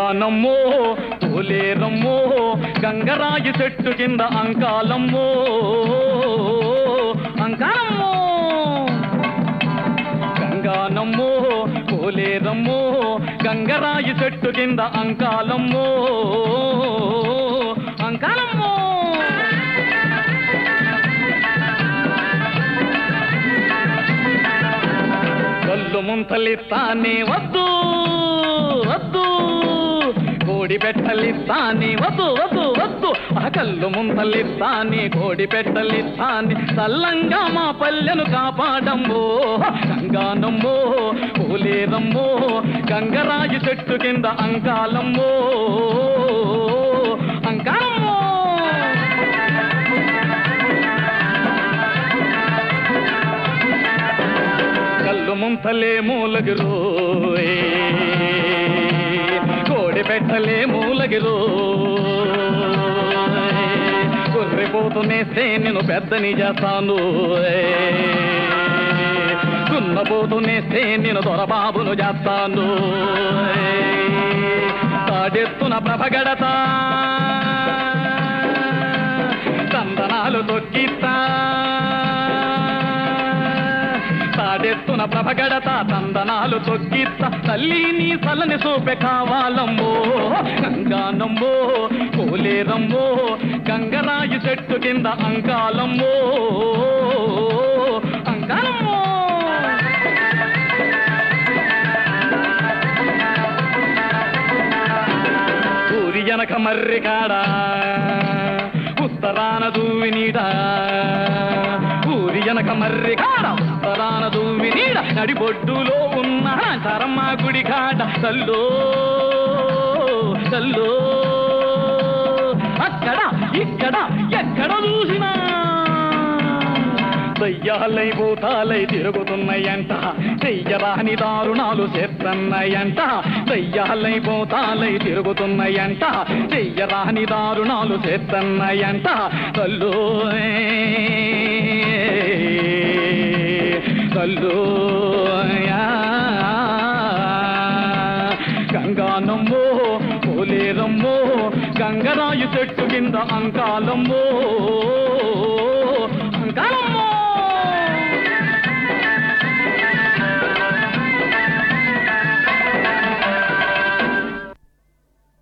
గంగానమ్మో పోలేరమ్మో గంగరాయి చెట్టు కింద అంకాలమ్మో అంకాలమ్మో గంగానమ్మో పోలేరమ్మో గంగరాయి చెట్టు కింద అంకాలమ్మో అంకాలమ్మో కళ్ళు ముంతలిస్తానే వద్దు వద్దు కోడి పెట్టలిస్తానే వద్దు వద్దు వద్దు ఆ కళ్ళు ముంతలిస్తానే కోడి పెట్టలిస్తానే చల్లంగా మా పల్లెను కాపాడమ్మో గంగానమ్మో పోలేరమ్మో గంగరాజు చెట్టు కింద అంకాలమ్మో అంకాలమ్మో కళ్ళు ముంతలే మూలగిరో కోడి పెట్టలే మూలగిరో కొర్రిపోతునేస్తే నేను పెద్దని చేస్తాను దున్నపోతునేస్తే నేను దొరబాబును చేస్తాను తాడెత్తున ప్రభగడతా తందనాలు తొక్కిస్తా తాడెత్తున ప్రభగడతా తందనాలు తొక్కిస్తా తల్లి నీ సలని చూపె కావాలమ్మో గంగానమ్మో పోలేరమ్మో గంగరాయి చెట్టు కింద అంకాలమ్మో అంకాలమ్మో ఊరి వెనక మర్రి కాడా ఉత్తరాన దూవి నీడా ఊరి వెనక మర్రి కాడ ఉత్తరాన దూవి నీడ నడిబొడ్డులో ఉన్న చరమ్మ గుడి కాడ తల్లో తల్లో అక్కడ ఇక్కడ ఎక్కడ చూసినా దయ్యాలై భూతాలై తిరుగుతున్నాయంట చెయ్యరాని దారుణాలు చేస్తున్నాయంట దయ్యాలై భూతాలై తిరుగుతున్నాయంట చెయ్యరాని దారుణాలు చేస్తున్నాయంట తల్లో తల్లో గంగానమ్మో పోలేరమ్మో గంగరాయి చెట్టు కింద అంకాలమ్మో అంకాలమ్మో